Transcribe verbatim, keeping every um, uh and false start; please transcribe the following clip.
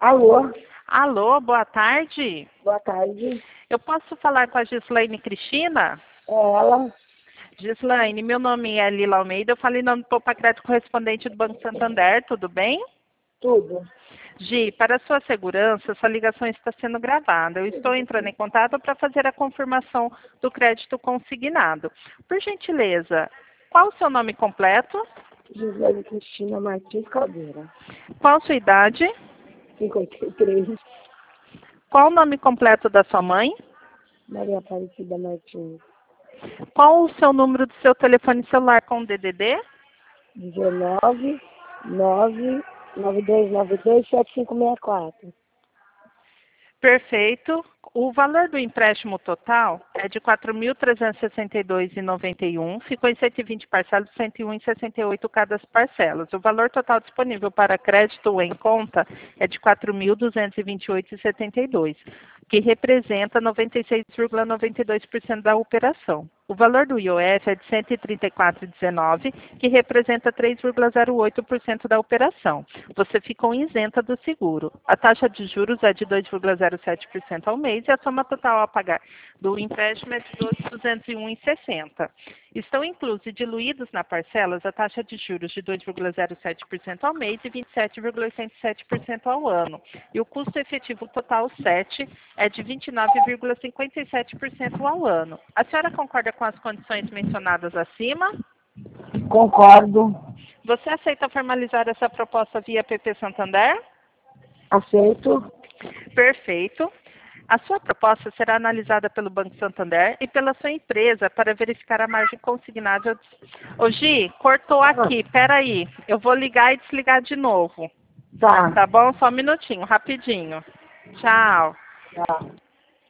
Alô, Alô, boa tarde. boa tarde. Eu posso falar com a Gislaine Cristina? É ela? Gislaine, meu nome é Lila Almeida, eu falei em nome do Poupa Crédito correspondente do Banco Santander, tudo bem? Tudo. Gi, para sua segurança, sua ligação está sendo gravada. Eu estou entrando em contato para fazer a confirmação do crédito consignado. Por gentileza, qual o seu nome completo? Gislaine Cristina Martins Caldeira. Qual sua idade? cinquenta e três. Qual o nome completo da sua mãe? Maria Aparecida Martins. Qual o seu número do seu telefone celular com D D D? dezenove, nove, nove dois nove dois, sete cinco seis quatro. Perfeito. O valor do empréstimo total é de quatro mil trezentos e sessenta e dois reais e noventa e um. Ficou em cento e vinte parcelas, cento e um reais e sessenta e oito cada parcelas. O valor total disponível para crédito em conta é de quatro mil duzentos e vinte e oito reais e setenta e dois, que representa noventa e seis vírgula noventa e dois por cento da operação. O valor do I O F é de cento e trinta e quatro reais e dezenove, que representa três vírgula zero oito por cento da operação. Você ficou isenta do seguro. A taxa de juros é de dois vírgula zero sete por cento ao mês e a soma total a pagar do empréstimo é de doze mil duzentos e um reais e sessenta. Estão inclusos e diluídos na parcelas a taxa de juros de dois vírgula zero sete por cento ao mês e vinte e sete vírgula oitenta e sete por cento ao ano. E o custo efetivo total sete é de vinte e nove vírgula cinquenta e sete por cento ao ano. A senhora concorda com as condições mencionadas acima? Concordo. Você aceita formalizar essa proposta via P P Santander? Aceito. Perfeito. A sua proposta será analisada pelo Banco Santander e pela sua empresa para verificar a margem consignável. Ô Gi, cortou aqui, peraí. Eu vou ligar e desligar de novo. Tá. Tá bom? Só um minutinho, rapidinho. Tchau. Tá.